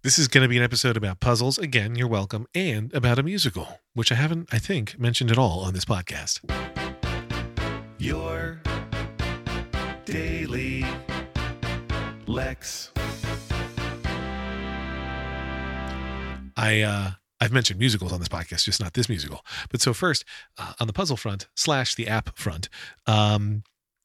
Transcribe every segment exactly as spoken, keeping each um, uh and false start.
This is going to be an episode about puzzles. Again, you're welcome. And about a musical, which I haven't, I think, mentioned at all on this podcast. Your Daily Lex. I, uh, I've mentioned musicals on this podcast, just not this musical. But so first, uh, on the puzzle front slash the app front, um,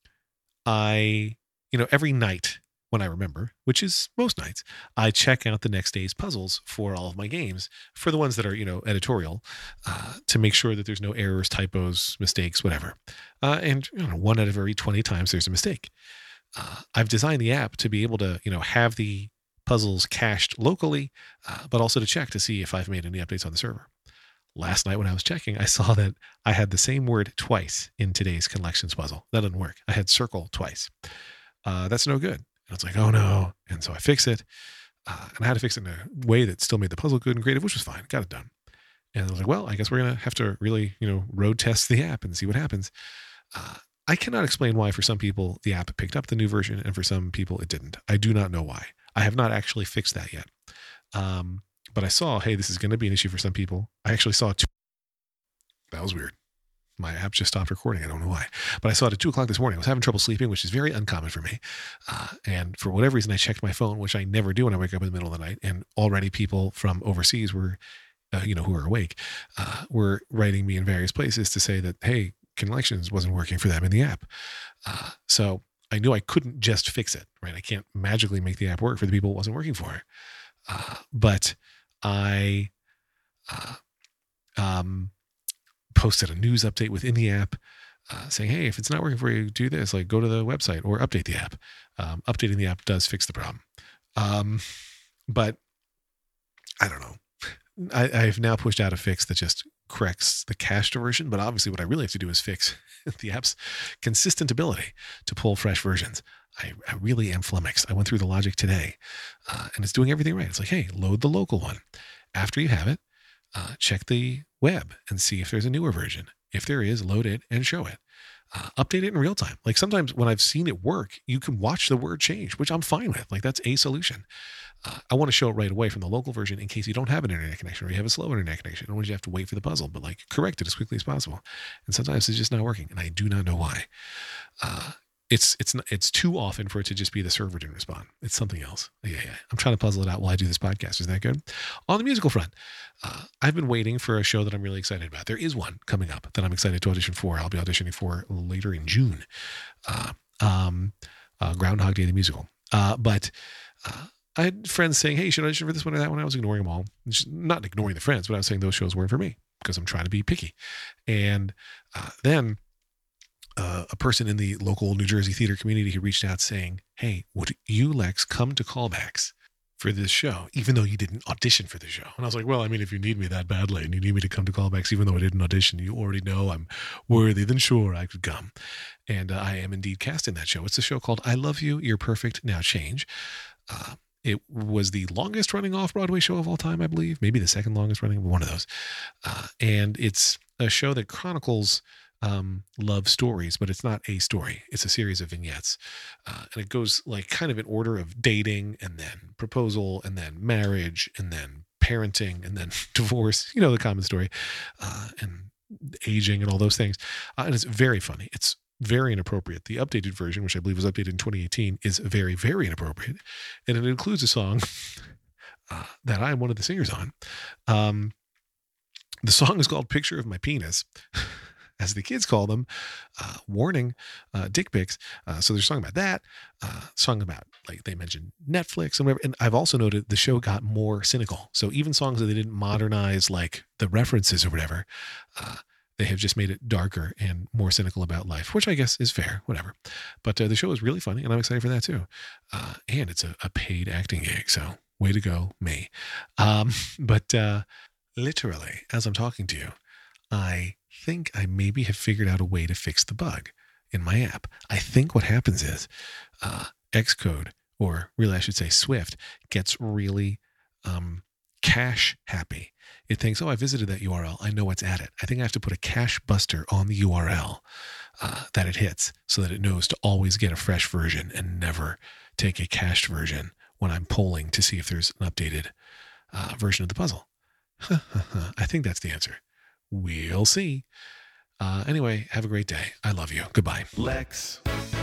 I, you know, every night when I remember, which is most nights, I check out the next day's puzzles for all of my games, for the ones that are, you know, editorial, uh, to make sure that there's no errors, typos, mistakes, whatever. Uh, and, you know, one out of every twenty times there's a mistake. Uh, I've designed the app to be able to, you know, have the puzzles cached locally, uh, but also to check to see if I've made any updates on the server. Last night when I was checking, I saw that I had the same word twice in today's collections puzzle. That didn't work. I had circle twice. Uh, that's no good. And it's like, oh no. And so I fix it. Uh, and I had to fix it in a way that still made the puzzle good and creative, which was fine. Got it done. And I was like, well, I guess we're going to have to really, you know, road test the app and see what happens. Uh, I cannot explain why for some people the app picked up the new version and for some people it didn't. I do not know why. I have not actually fixed that yet. Um, but I saw, hey, this is going to be an issue for some people. I actually saw two. That was weird. My app just stopped recording. I don't know why, but I saw it at two o'clock this morning. I was having trouble sleeping, which is very uncommon for me. Uh, and for whatever reason, I checked my phone, which I never do when I wake up in the middle of the night. And already people from overseas were, uh, you know, who are awake, uh, were writing me in various places to say that, hey, Collections wasn't working for them in the app. Uh, so I knew I couldn't just fix it, right? I can't magically make the app work for the people it wasn't working for. Uh, but I, uh, um, posted a news update within the app uh, saying, hey, if it's not working for you, do this, like go to the website or update the app. Um, updating the app does fix the problem. Um, but I don't know. I, I've now pushed out a fix that just corrects the cached version. But obviously what I really have to do is fix the app's consistent ability to pull fresh versions. I, I really am flummoxed. I went through the logic today uh, and it's doing everything right. It's like, hey, load the local one. After you have it, Uh, check the web and see if there's a newer version. If there is, load it and show it. Uh, update it in real time. Like sometimes when I've seen it work, you can watch the word change, which I'm fine with. Like that's a solution. Uh, I want to show it right away from the local version in case you don't have an internet connection or you have a slow internet connection. I don't want you to have to wait for the puzzle, but like correct it as quickly as possible. And sometimes it's just not working and I do not know why. Uh, It's it's it's too often for it to just be the server didn't respond. It's something else. Yeah, yeah. I'm trying to puzzle it out while I do this podcast. Is that good? On the musical front, uh, I've been waiting for a show that I'm really excited about. There is one coming up that I'm excited to audition for. I'll be auditioning for later in June. Uh, um, uh, Groundhog Day, the musical. Uh, but uh, I had friends saying, hey, you should audition for this one or that one. I was ignoring them all. Just not ignoring the friends, but I was saying those shows weren't for me because I'm trying to be picky. And uh, then... Uh, a person in the local New Jersey theater community who reached out saying, hey, would you, Lex, come to callbacks for this show, even though you didn't audition for the show? And I was like, well, I mean, if you need me that badly and you need me to come to callbacks, even though I didn't audition, you already know I'm worthy, then sure, I could come. And uh, I am indeed cast in that show. It's a show called I Love You, You're Perfect, Now Change. Uh, it was the longest running off-Broadway show of all time, I believe. Maybe the second longest running, but one of those. Uh, and it's a show that chronicles um, love stories, but it's not a story. It's a series of vignettes. Uh, and it goes like kind of in order of dating and then proposal and then marriage and then parenting and then divorce, you know, the common story, uh, and aging and all those things. Uh, and it's very funny. It's very inappropriate. The updated version, which I believe was updated in twenty eighteen, is very, very inappropriate. And it includes a song uh, that I am one of the singers on. Um, the song is called Picture of My Penis. As the kids call them, uh, warning, uh, dick pics. Uh, so there's a song about that, uh, song about, like they mentioned Netflix and whatever. And I've also noted the show got more cynical. So even songs that they didn't modernize, like the references or whatever, uh, they have just made it darker and more cynical about life, which I guess is fair, whatever. But uh, the show is really funny and I'm excited for that too. Uh, and it's a, a paid acting gig. So way to go, me. Um, but uh, literally, as I'm talking to you, I think I maybe have figured out a way to fix the bug in my app. I think what happens is uh, Xcode, or really I should say Swift, gets really um, cache happy. It thinks, oh, I visited that U R L. I know what's at it. I think I have to put a cache buster on the U R L uh, that it hits so that it knows to always get a fresh version and never take a cached version when I'm polling to see if there's an updated uh, version of the puzzle. I think that's the answer. We'll see. Uh, anyway, have a great day. I love you. Goodbye. Lex.